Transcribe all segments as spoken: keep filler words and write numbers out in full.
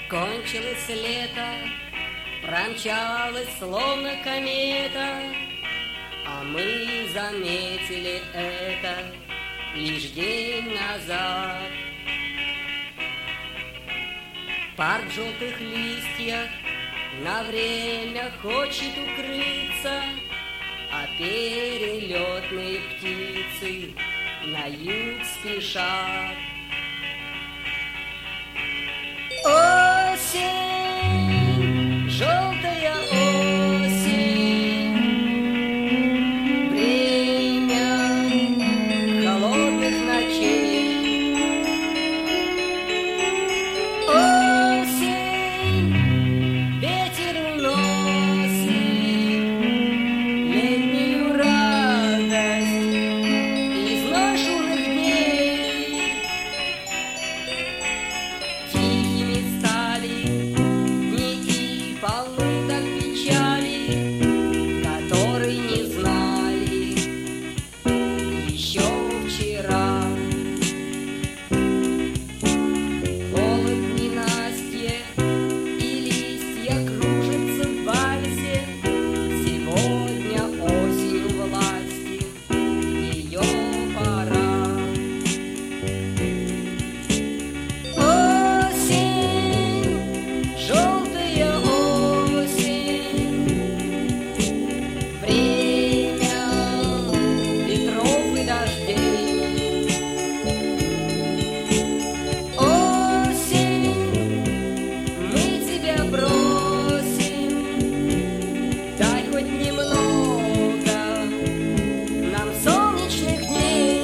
Кончилось лето, промчалось словно комета, а мы заметили это лишь день назад. Парк в желтых листьях на время хочет укрыться, а перелетные птицы на юг спешат. Осень, желтая осень, время холодных ночей. Осень, ветер уносит летнюю радость из наших дней. Тихими стали дни и полны так печали, которой не знали еще вчера. Холод ненастье и листья кружатся в вальсе. Сегодня осень власти, ее пора. Осень, желтая осень, время ветров и дождей. Осень, мы тебя бросим, дай хоть немного нам солнечных дней.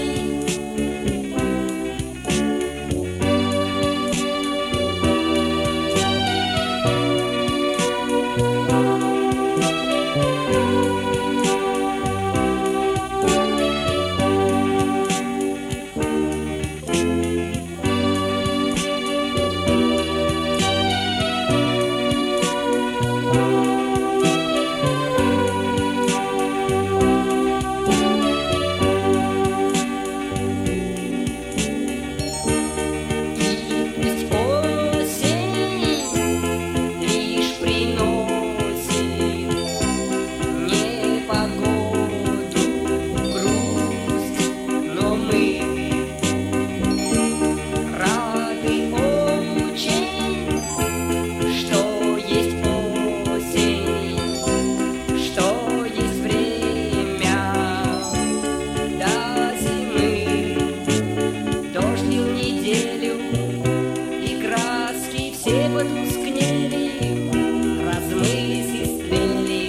Пусть осень лишь приносит непогоду, грусть, но мы рады очень, что есть осень, что есть время до зимы. Дождь лил неделю, и краски все потускнели, размылись и стлели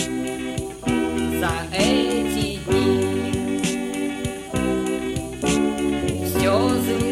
за эти дни. Все замерзло.